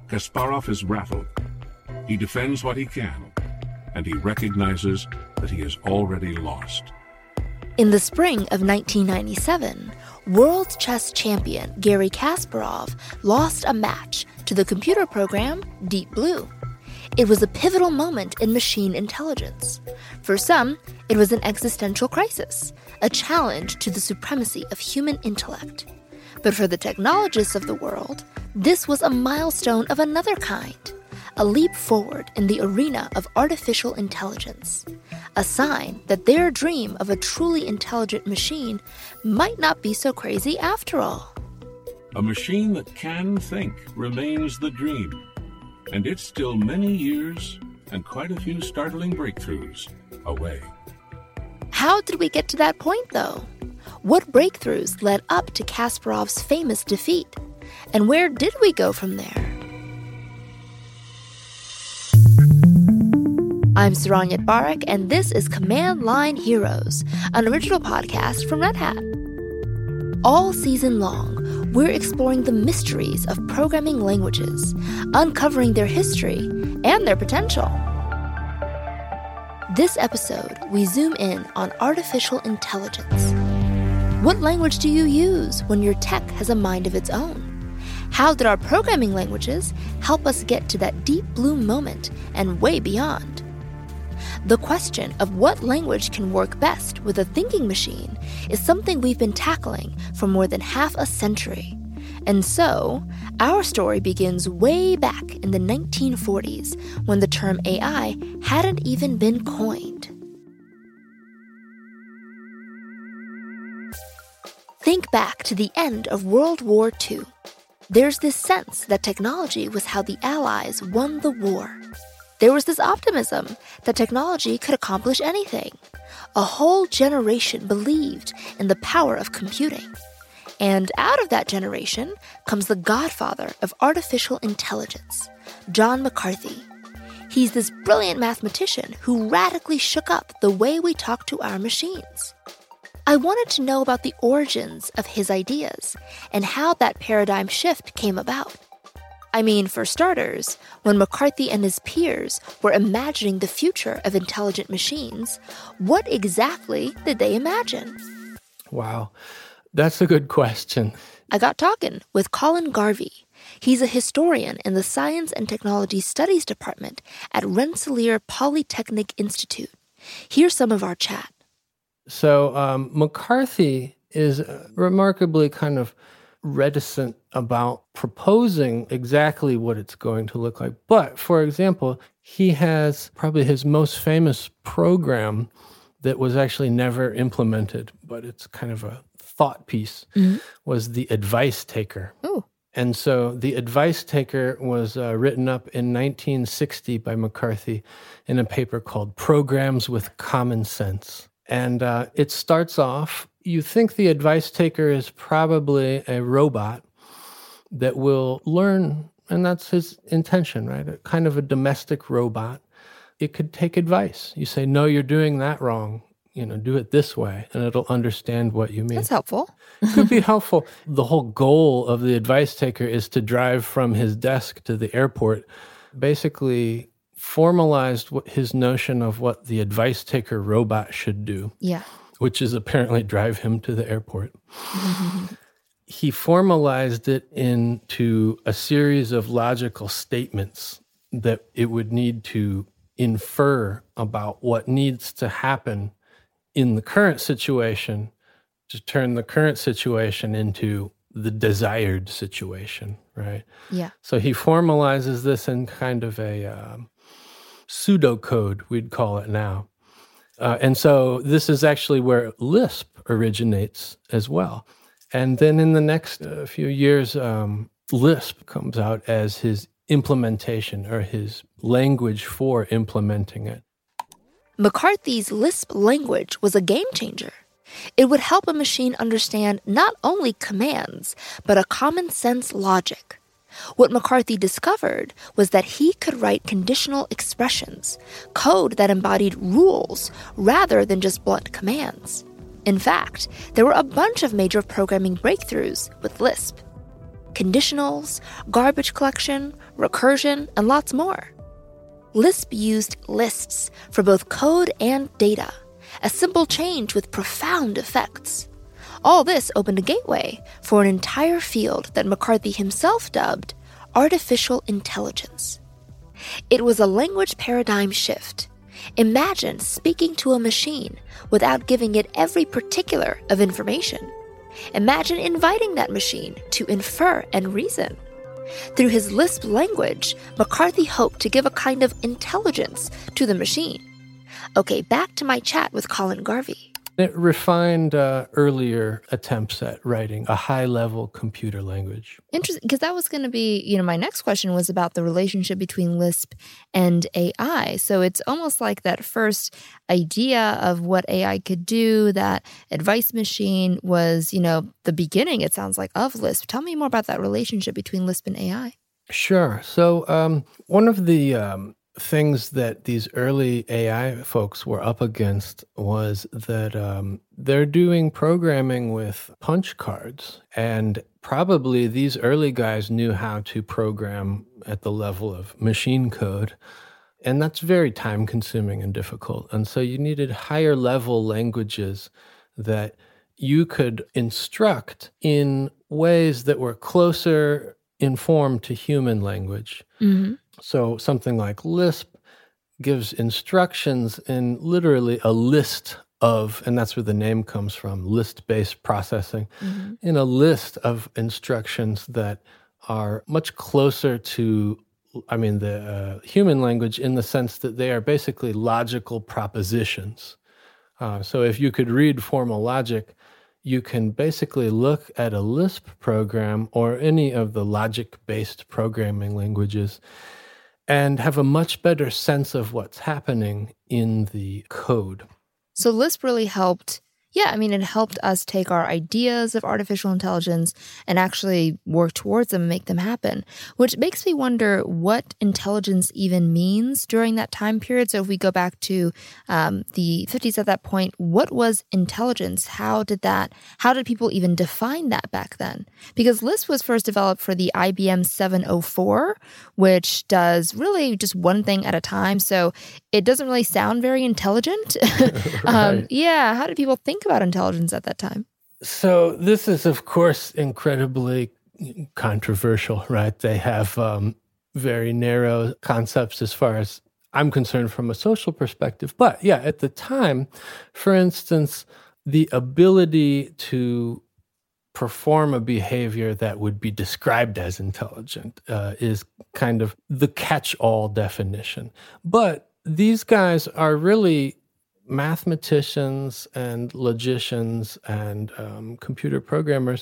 Kasparov is rattled. He defends what he can, and he recognizes that he is already lost. In the spring of 1997, world chess champion Garry Kasparov lost a match to the computer program Deep Blue. It was a pivotal moment in machine intelligence. For some, it was an existential crisis, a challenge to the supremacy of human intellect. But for the technologists of the world, this was a milestone of another kind, a leap forward in the arena of artificial intelligence, a sign that their dream of a truly intelligent machine might not be so crazy after all. A machine that can think remains the dream, and it's still many years and quite a few startling breakthroughs away. How did we get to that point, though? What breakthroughs led up to Kasparov's famous defeat? And where did we go from there? I'm Saron Yitbarek, and this is Command Line Heroes, an original podcast from Red Hat. All season long, we're exploring the mysteries of programming languages, uncovering their history and their potential. This episode, we zoom in on artificial intelligence. What language do you use when your tech has a mind of its own? How did our programming languages help us get to that deep blue moment and way beyond? The question of what language can work best with a thinking machine is something we've been tackling for more than half a century. And so, our story begins way back in the 1940s when the term AI hadn't even been coined. Think back to the end of World War II. There's this sense that technology was how the Allies won the war. There was this optimism that technology could accomplish anything. A whole generation believed in the power of computing. And out of that generation comes the godfather of artificial intelligence, John McCarthy. He's this brilliant mathematician who radically shook up the way we talk to our machines. I wanted to know about the origins of his ideas and how that paradigm shift came about. I mean, for starters, when McCarthy and his peers were imagining the future of intelligent machines, what exactly did they imagine? Wow, that's a good question. I got talking with Colin Garvey. He's a historian in the Science and Technology Studies Department at Rensselaer Polytechnic Institute. Here's some of our chat. So McCarthy is remarkably kind of reticent about proposing exactly what it's going to look like. But, for example, he has probably his most famous program that was actually never implemented, but it's kind of a thought piece, was the Advice Taker. Ooh. And so the Advice Taker was written up in 1960 by McCarthy in a paper called Programs with Common Sense. And it starts off, you think the advice taker is probably a robot that will learn, and that's his intention, right? A kind of a domestic robot. It could take advice. You say, no, you're doing that wrong. Do it this way, and it'll understand what you mean. That's helpful. It could be helpful. The whole goal of the advice taker is to drive from his desk to the airport, basically formalized his notion of what the advice taker robot should do. Yeah. Which is apparently drive him to the airport. He formalized it into a series of logical statements that it would need to infer about what needs to happen in the current situation to turn the current situation into the desired situation, right? Yeah. So he formalizes this in kind of a pseudocode, we'd call it now. And so this is actually where Lisp originates as well. And then in the next few years, Lisp comes out as his implementation or his language for implementing it. McCarthy's Lisp language was a game changer. It would help a machine understand not only commands, but a common sense logic. What McCarthy discovered was that he could write conditional expressions, code that embodied rules rather than just blunt commands. In fact, there were a bunch of major programming breakthroughs with Lisp. conditionals, garbage collection, recursion, and lots more. Lisp used lists for both code and data, a simple change with profound effects. All this opened a gateway for an entire field that McCarthy himself dubbed artificial intelligence. It was a language paradigm shift. Imagine speaking to a machine without giving it every particular of information. Imagine inviting that machine to infer and reason. Through his Lisp language, McCarthy hoped to give a kind of intelligence to the machine. Okay, back to my chat with Colin Garvey. It refined earlier attempts at writing a high-level computer language. Interesting, because that was going to be, my next question was about the relationship between Lisp and AI. So it's almost like that first idea of what AI could do, that advice machine was, the beginning, it sounds like, of Lisp. Tell me more about that relationship between Lisp and AI. Sure. So one of the things that these early AI folks were up against was that they're doing programming with punch cards. And probably these early guys knew how to program at the level of machine code. And that's very time-consuming and difficult. And so you needed higher-level languages that you could instruct in ways that were closer in form to human language. Mm-hmm. So something like Lisp gives instructions in literally a list of, and that's where the name comes from, list-based processing, in a list of instructions that are much closer to, the human language in the sense that they are basically logical propositions. So if you could read formal logic, you can basically look at a Lisp program or any of the logic-based programming languages and have a much better sense of what's happening in the code. So Lisp really helped, it helped us take our ideas of artificial intelligence and actually work towards them and make them happen, which makes me wonder what intelligence even means during that time period. So if we go back to the 50s at that point, what was intelligence? How did people even define that back then? Because Lisp was first developed for the IBM 704, which does really just one thing at a time. So it doesn't really sound very intelligent. Right. How did people think about intelligence at that time? So this is, of course, incredibly controversial, right? They have very narrow concepts as far as I'm concerned from a social perspective. But at the time, for instance, the ability to perform a behavior that would be described as intelligent is kind of the catch-all definition. But these guys are really mathematicians and logicians and computer programmers.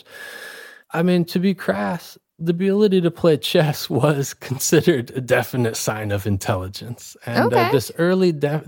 To be crass, the ability to play chess was considered a definite sign of intelligence. And this early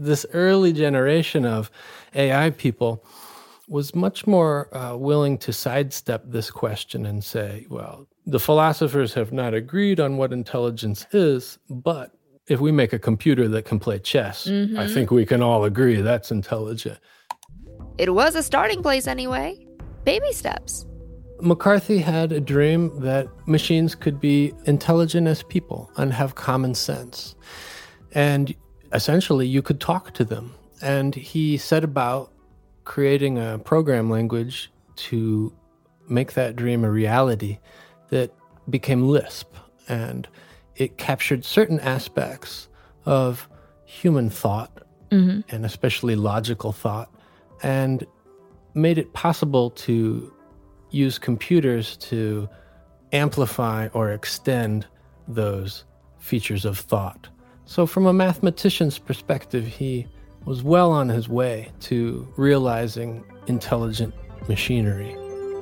generation of AI people was much more willing to sidestep this question and say, well, the philosophers have not agreed on what intelligence is, but if we make a computer that can play chess, I think we can all agree that's intelligent. It was a starting place anyway. Baby steps. McCarthy had a dream that machines could be intelligent as people and have common sense. And essentially, you could talk to them. And he set about creating a program language to make that dream a reality that became Lisp. And it captured certain aspects of human thought, and especially logical thought, and made it possible to use computers to amplify or extend those features of thought. So from a mathematician's perspective, he was well on his way to realizing intelligent machinery.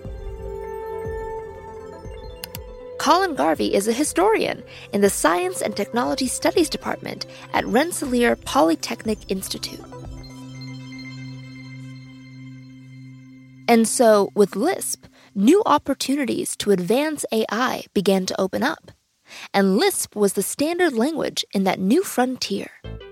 Colin Garvey is a historian in the Science and Technology Studies Department at Rensselaer Polytechnic Institute. And so, with Lisp, new opportunities to advance AI began to open up. And Lisp was the standard language in that new frontier.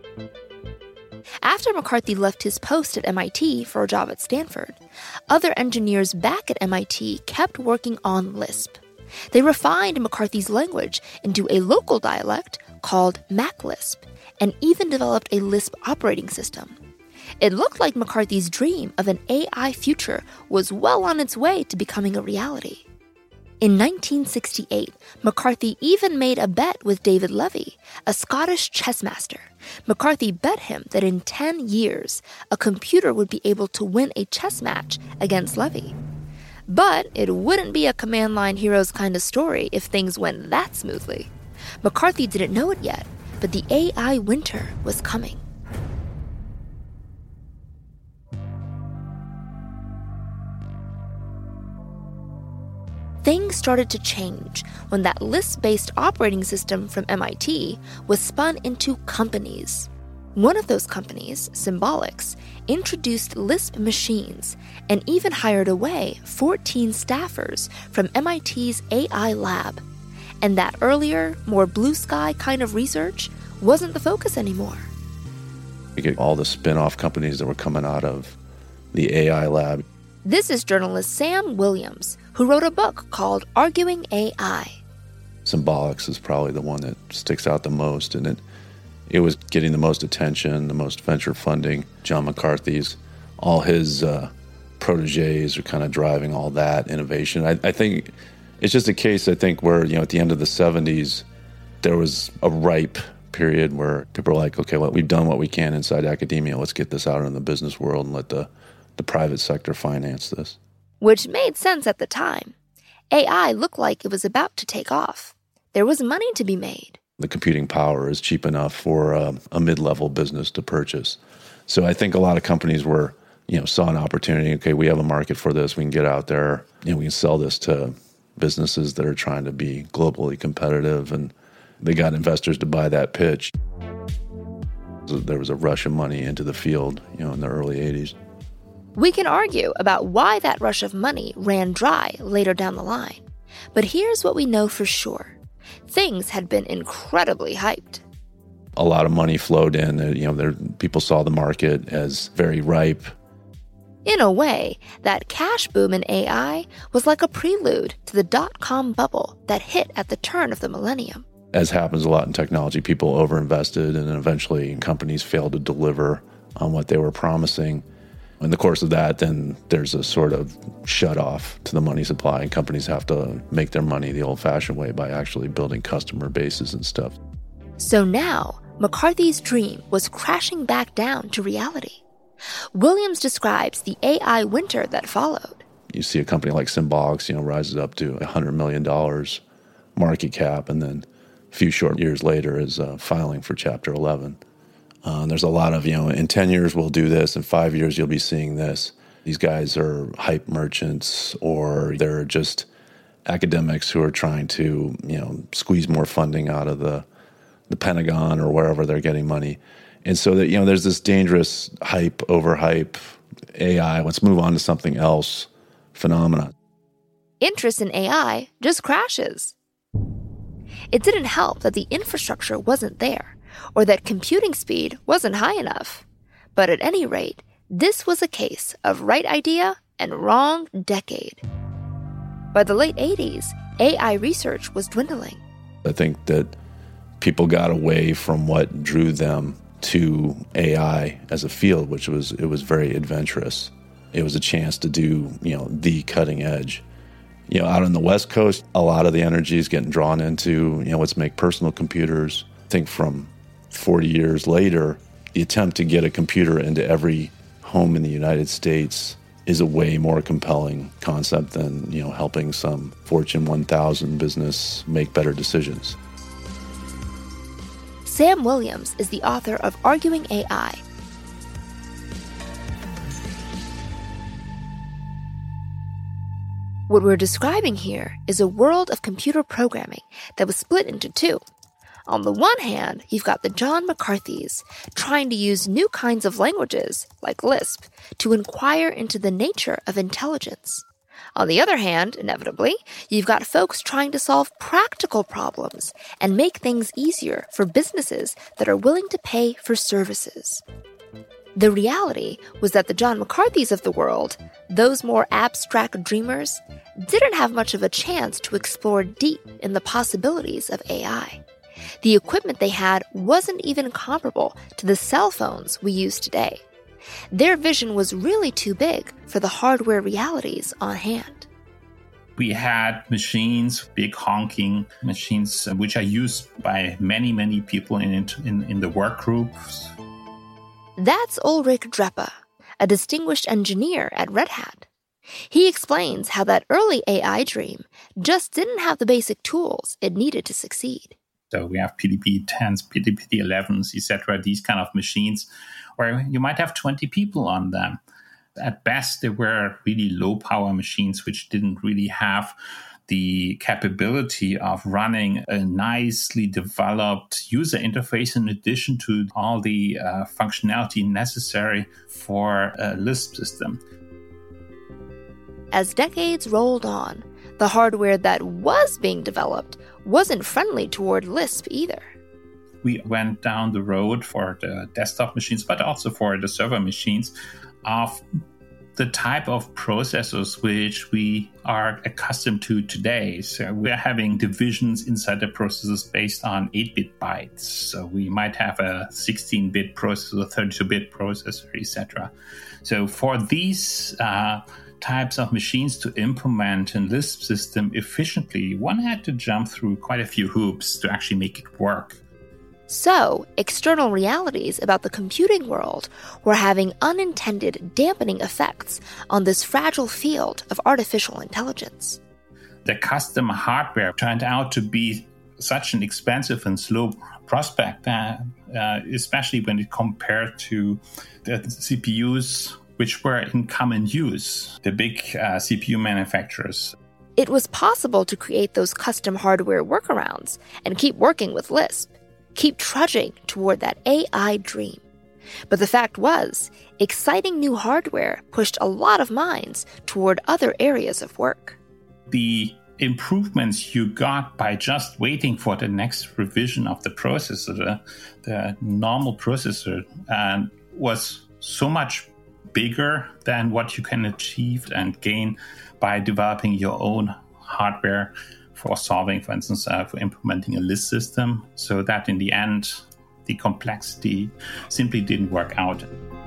After McCarthy left his post at MIT for a job at Stanford, other engineers back at MIT kept working on Lisp. They refined McCarthy's language into a local dialect called MacLisp, and even developed a Lisp operating system. It looked like McCarthy's dream of an AI future was well on its way to becoming a reality. In 1968, McCarthy even made a bet with David Levy, a Scottish chess master. McCarthy bet him that in 10 years, a computer would be able to win a chess match against Levy. But it wouldn't be a command line heroes kind of story if things went that smoothly. McCarthy didn't know it yet, but the AI winter was coming. Things started to change when that Lisp-based operating system from MIT was spun into companies. One of those companies, Symbolics, introduced Lisp machines and even hired away 14 staffers from MIT's AI lab. And that earlier, more blue-sky kind of research wasn't the focus anymore. You get all the spin-off companies that were coming out of the AI lab. This is journalist Sam Williams, who wrote a book called Arguing AI. Symbolics is probably the one that sticks out the most, and it was getting the most attention, the most venture funding. John McCarthy's, all his proteges are kind of driving all that innovation. I think it's just a case, I think, where, at the end of the 70s, there was a ripe period where people were like, okay, well, we've done what we can inside academia. Let's get this out in the business world and let the private sector finance this. Which made sense at the time. AI looked like it was about to take off. There was money to be made. The computing power is cheap enough for a mid-level business to purchase. So I think a lot of companies were, saw an opportunity. Okay, we have a market for this. We can get out there. We can sell this to businesses that are trying to be globally competitive. And they got investors to buy that pitch. So there was a rush of money into the field, in the early 80s. We can argue about why that rush of money ran dry later down the line. But here's what we know for sure. Things had been incredibly hyped. A lot of money flowed in. People saw the market as very ripe. In a way, that cash boom in AI was like a prelude to the dot-com bubble that hit at the turn of the millennium. As happens a lot in technology, people overinvested, and eventually companies failed to deliver on what they were promising. In the course of that, then there's a sort of shut-off to the money supply, and companies have to make their money the old-fashioned way by actually building customer bases and stuff. So now, McCarthy's dream was crashing back down to reality. Williams describes the AI winter that followed. You see a company like Symbolics, rises up to $100 million market cap, and then a few short years later is filing for Chapter 11. There's a lot of, in 10 years we'll do this, in 5 years you'll be seeing this. These guys are hype merchants, or they're just academics who are trying to, squeeze more funding out of the Pentagon or wherever they're getting money. And so that, there's this dangerous hype, overhype, AI, let's move on to something else phenomenon. Interest in AI just crashes. It didn't help that the infrastructure wasn't there, or that computing speed wasn't high enough. But at any rate, this was a case of right idea and wrong decade. By the late 80s, AI research was dwindling. I think that people got away from what drew them to AI as a field, which was very adventurous. It was a chance to do, the cutting edge. Out on the West Coast, a lot of the energy is getting drawn into, let's make personal computers. I think from 40 years later, the attempt to get a computer into every home in the United States is a way more compelling concept than, helping some Fortune 1000 business make better decisions. Sam Williams is the author of Arguing AI. What we're describing here is a world of computer programming that was split into two. On the one hand, you've got the John McCarthys trying to use new kinds of languages, like Lisp, to inquire into the nature of intelligence. On the other hand, inevitably, you've got folks trying to solve practical problems and make things easier for businesses that are willing to pay for services. The reality was that the John McCarthys of the world, those more abstract dreamers, didn't have much of a chance to explore deep in the possibilities of AI. The equipment they had wasn't even comparable to the cell phones we use today. Their vision was really too big for the hardware realities on hand. We had machines, big honking machines, which are used by many people in the work groups. That's Ulrich Dreppe, a distinguished engineer at Red Hat. He explains how that early AI dream just didn't have the basic tools it needed to succeed. So we have PDP-10s, PDP-11s, etc., these kind of machines where you might have 20 people on them. At best, they were really low-power machines which didn't really have the capability of running a nicely developed user interface in addition to all the functionality necessary for a Lisp system. As decades rolled on, the hardware that was being developed wasn't friendly toward Lisp either. We went down the road for the desktop machines, but also for the server machines, of the type of processors which we are accustomed to today. So we're having divisions inside the processors based on 8-bit bytes. So we might have a 16-bit processor, 32-bit processor, etc. So for these types of machines to implement a Lisp system efficiently, one had to jump through quite a few hoops to actually make it work. So, external realities about the computing world were having unintended dampening effects on this fragile field of artificial intelligence. The custom hardware turned out to be such an expensive and slow prospect, especially when it compared to the CPUs which were in common use, the big CPU manufacturers. It was possible to create those custom hardware workarounds and keep working with Lisp. Keep trudging toward that AI dream. But the fact was, exciting new hardware pushed a lot of minds toward other areas of work. The improvements you got by just waiting for the next revision of the processor, the normal processor, was so much bigger than what you can achieve and gain by developing your own hardware for solving, for instance, for implementing a Lisp system, so that in the end, the complexity simply didn't work out.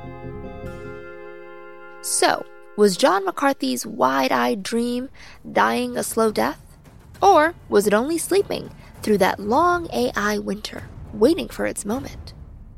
So, was John McCarthy's wide-eyed dream dying a slow death? Or was it only sleeping through that long AI winter, waiting for its moment?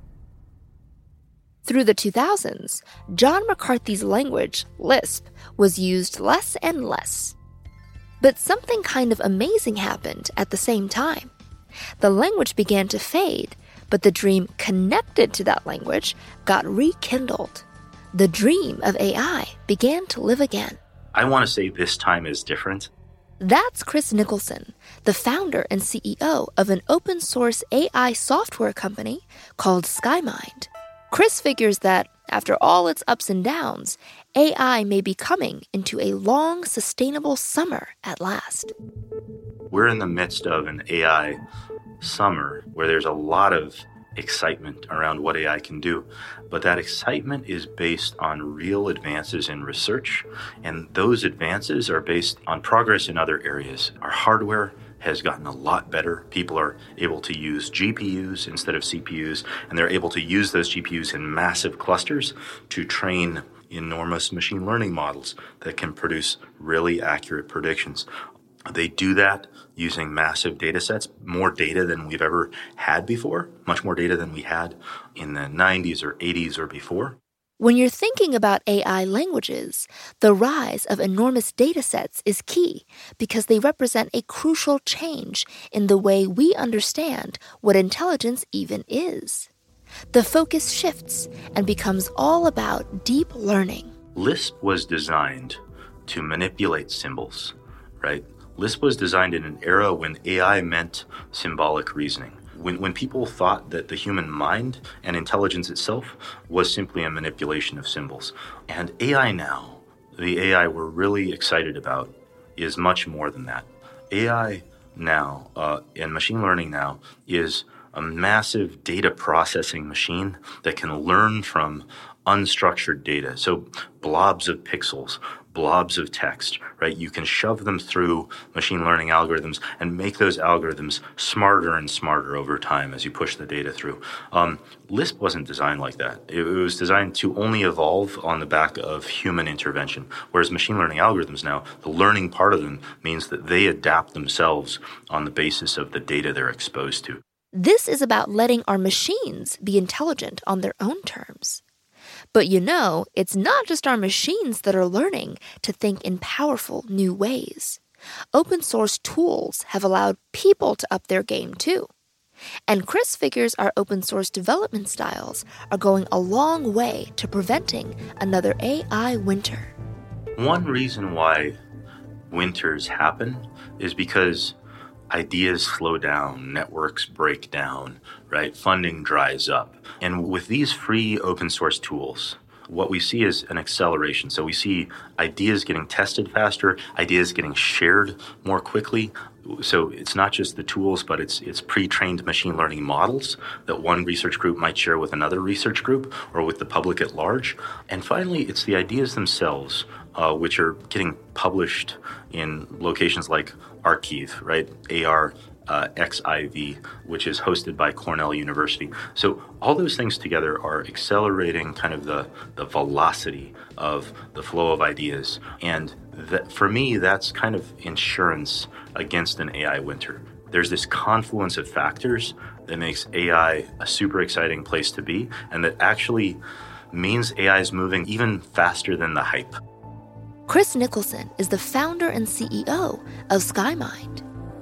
Through the 2000s, John McCarthy's language, Lisp, was used less and less. But something kind of amazing happened at the same time. The language began to fade, but the dream connected to that language got rekindled. The dream of AI began to live again. I want to say this time is different. That's Chris Nicholson, the founder and CEO of an open-source AI software company called SkyMind. Chris figures that, after all its ups and downs, AI may be coming into a long, sustainable summer at last. We're in the midst of an AI summer where there's a lot of excitement around what AI can do, but that excitement is based on real advances in research, and those advances are based on progress in other areas. Our hardware has gotten a lot better. People are able to use GPUs instead of CPUs, and they're able to use those GPUs in massive clusters to train enormous machine learning models that can produce really accurate predictions. They do that using massive data sets, more data than we've ever had before, much more data than we had in the 90s or 80s or before. When you're thinking about AI languages, the rise of enormous datasets is key because they represent a crucial change in the way we understand what intelligence even is. The focus shifts and becomes all about deep learning. Lisp was designed to manipulate symbols, right? Lisp was designed in an era when AI meant symbolic reasoning. When people thought that the human mind and intelligence itself was simply a manipulation of symbols. And AI now, the AI we're really excited about, is much more than that. AI now, and machine learning now, is a massive data processing machine that can learn from unstructured data. So blobs of pixels, blobs of text, right? You can shove them through machine learning algorithms and make those algorithms smarter and smarter over time as you push the data through. Lisp wasn't designed like that. It was designed to only evolve on the back of human intervention, whereas machine learning algorithms now, the learning part of them means that they adapt themselves on the basis of the data they're exposed to. This is about letting our machines be intelligent on their own terms. But it's not just our machines that are learning to think in powerful new ways. Open source tools have allowed people to up their game too. And Chris figures our open source development styles are going a long way to preventing another AI winter. One reason why winters happen is because ideas slow down, networks break down, right? Funding dries up. And with these free open source tools, what we see is an acceleration. So we see ideas getting tested faster, ideas getting shared more quickly. So it's not just the tools, but it's pre-trained machine learning models that one research group might share with another research group or with the public at large. And finally, it's the ideas themselves, which are getting published in locations like Archive, right? ARXIV, which is hosted by Cornell University. So all those things together are accelerating kind of the velocity of the flow of ideas. And for me, that's kind of insurance against an AI winter. There's this confluence of factors that makes AI a super exciting place to be, and that actually means AI is moving even faster than the hype. Chris Nicholson is the founder and CEO of SkyMind.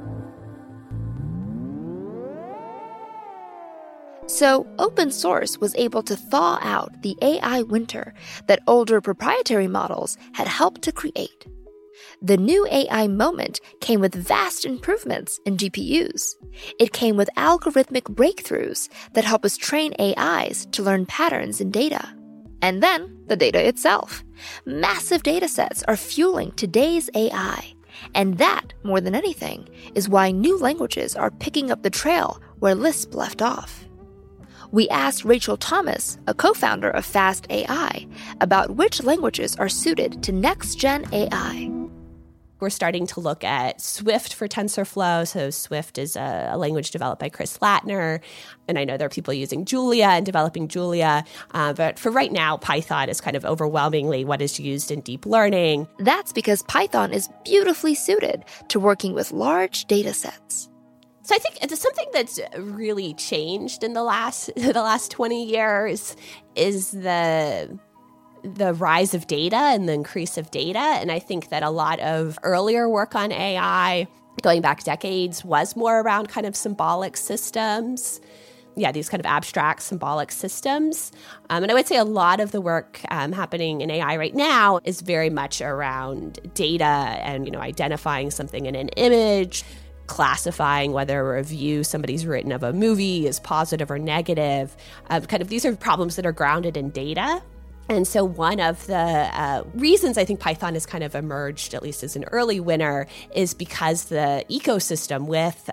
So, open source was able to thaw out the AI winter that older proprietary models had helped to create. The new AI moment came with vast improvements in GPUs. It came with algorithmic breakthroughs that help us train AIs to learn patterns in data. And then, the data itself. Massive data sets are fueling today's AI. And that, more than anything, is why new languages are picking up the trail where Lisp left off. We asked Rachel Thomas, a co-founder of Fast AI, about which languages are suited to next-gen AI. We're starting to look at Swift for TensorFlow. So Swift is a language developed by Chris Lattner. And I know there are people using Julia and developing Julia. But for right now, Python is kind of overwhelmingly what is used in deep learning. That's because Python is beautifully suited to working with large data sets. So I think it's something that's really changed in the last 20 years is the rise of data and the increase of data. And I think that a lot of earlier work on AI, going back decades, was more around kind of symbolic systems. Yeah, these kind of abstract symbolic systems. And I would say a lot of the work happening in AI right now is very much around data and, identifying something in an image, classifying whether a review somebody's written of a movie is positive or negative. These are problems that are grounded in data. And so one of the reasons I think Python has kind of emerged, at least as an early winner, is because the ecosystem with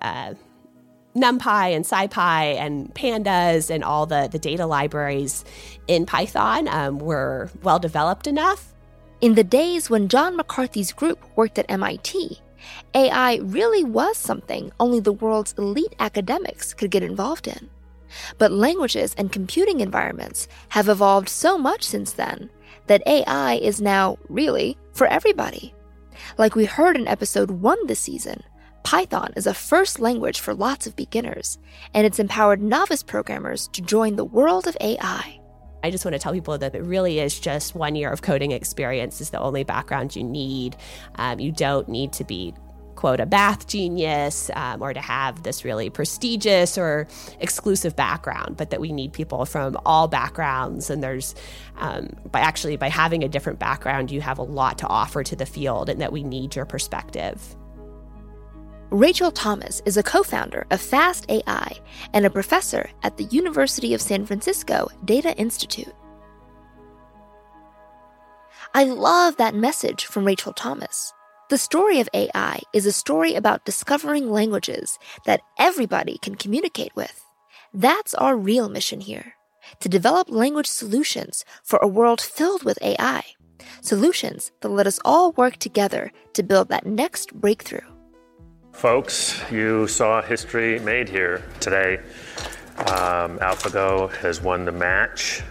NumPy and SciPy and Pandas and all the data libraries in Python were well developed enough. In the days when John McCarthy's group worked at MIT, AI really was something only the world's elite academics could get involved in. But languages and computing environments have evolved so much since then that AI is now, really, for everybody. Like we heard in episode 1 this season, Python is a first language for lots of beginners, and it's empowered novice programmers to join the world of AI. I just want to tell people that it really is just 1 year of coding experience is the only background you need. You don't need to be, quote, a math genius or to have this really prestigious or exclusive background, but that we need people from all backgrounds. And there's, by having a different background, you have a lot to offer to the field and that we need your perspective. Rachel Thomas is a co-founder of Fast AI and a professor at the University of San Francisco Data Institute. I love that message from Rachel Thomas. The story of AI is a story about discovering languages that everybody can communicate with, That's our real mission here, to develop language solutions for a world filled with AI. Solutions that let us all work together to build that next breakthrough. Folks, you saw history made here today. AlphaGo has won the match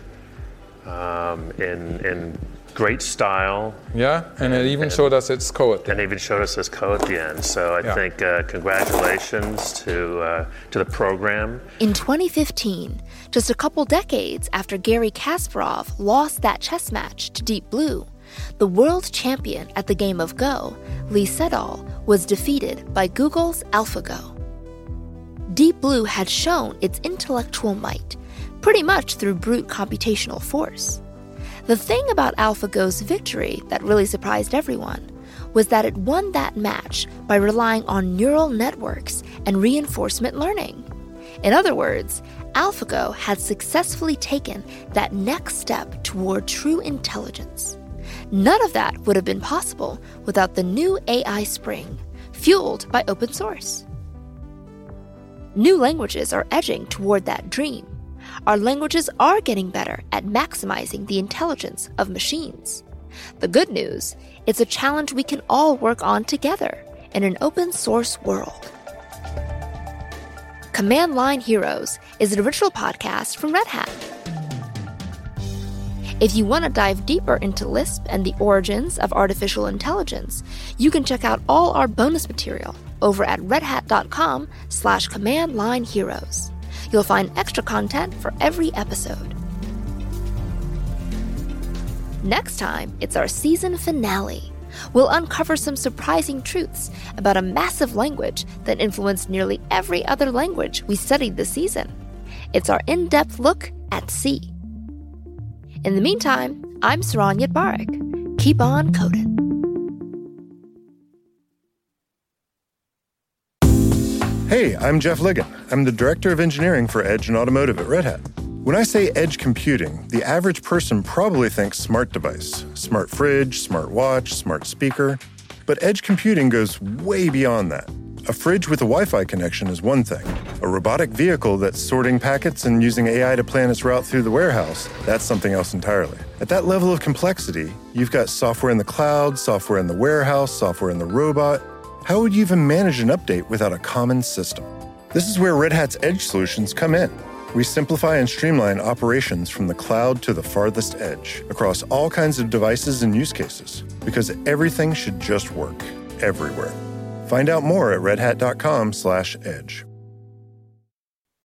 in great style. Yeah, and it even showed us its code. And even showed us its code at the end. So I think congratulations to the program. In 2015, just a couple decades after Garry Kasparov lost that chess match to Deep Blue, the world champion at the game of Go, Lee Sedol, was defeated by Google's AlphaGo. Deep Blue had shown its intellectual might, pretty much through brute computational force. The thing about AlphaGo's victory that really surprised everyone was that it won that match by relying on neural networks and reinforcement learning. In other words, AlphaGo had successfully taken that next step toward true intelligence. None of that would have been possible without the new AI Spring, fueled by open source. New languages are edging toward that dream. Our languages are getting better at maximizing the intelligence of machines. The good news, it's a challenge we can all work on together in an open source world. Command Line Heroes is an original podcast from Red Hat. If you want to dive deeper into Lisp and the origins of artificial intelligence, you can check out all our bonus material over at redhat.com/commandlineheroes. You'll find extra content for every episode. Next time, it's our season finale. We'll uncover some surprising truths about a massive language that influenced nearly every other language we studied this season. It's our in-depth look at C. In the meantime, I'm Saron Yitbarek. Keep on coding. Hey, I'm Jeff Ligon. I'm the Director of Engineering for Edge and Automotive at Red Hat. When I say edge computing, the average person probably thinks smart device, smart fridge, smart watch, smart speaker. But edge computing goes way beyond that. A fridge with a Wi-Fi connection is one thing. A robotic vehicle that's sorting packets and using AI to plan its route through the warehouse, that's something else entirely. At that level of complexity, you've got software in the cloud, software in the warehouse, software in the robot. How would you even manage an update without a common system? This is where Red Hat's Edge solutions come in. We simplify and streamline operations from the cloud to the farthest edge, across all kinds of devices and use cases, because everything should just work, everywhere. Find out more at redhat.com/edge.